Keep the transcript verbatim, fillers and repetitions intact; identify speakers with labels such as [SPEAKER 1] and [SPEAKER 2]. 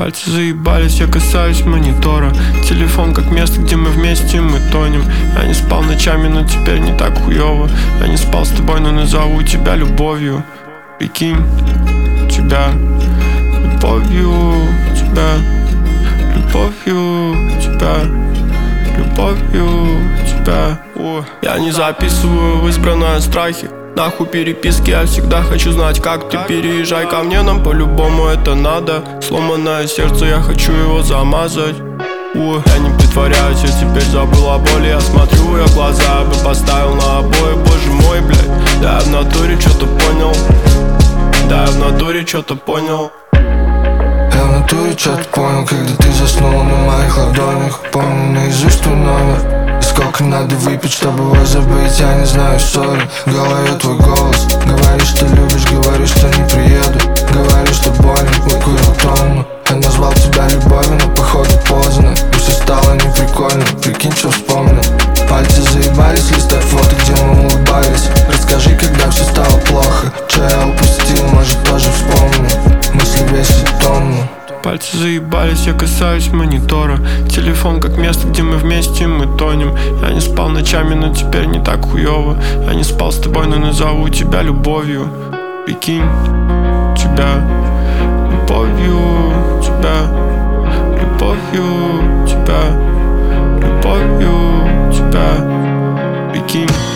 [SPEAKER 1] Пальцы заебались, я касаюсь монитора. Телефон как место, где мы вместе, мы тонем. Я не спал ночами, но теперь не так хуёво. Я не спал с тобой, но назову тебя любовью. Прикинь, тебя любовью, тебя любовью, тебя любовью, тебя. О. Я не записываю в избранное страхи. Нахуй переписки, я всегда хочу знать, как ты. Переезжай ко мне, нам по-любому это надо. Сломанное сердце, я хочу его замазать. О, я не притворяюсь, я теперь забыл о боли. Я смотрю в ее глаза, я бы поставил на обои. Боже мой, блядь, да я в натуре что-то понял. Да я в натуре что-то понял.
[SPEAKER 2] Я в натуре что-то понял, когда ты заснула на моих ладонях. Помню наизусть твой номер. И сколько надо выпить, чтобы его забыть, я не знаю, сори. В голове твой голос. Говоришь, что любишь, говоришь, что не приеду. Говоришь, что болен, выкурил тонну. Я назвал тебя любовью, но походу поздно. И все стало неприкольно, прикинь, что вспомнил. Пальцы заебались листать фото, где мы улыбались. Расскажи, когда все стало плохо. Что я упустил, может тоже вспомню. Мысли весят тонну.
[SPEAKER 1] Пальцы заебались, я касаюсь монитора. Телефон как место, где мы вместе, мы тонем. Я не спал ночами, но теперь не так хуёво. Я не спал с тобой, но назову тебя любовью. Прикинь, тебя любовью, тебя любовью, тебя любовью, тебя. Прикинь.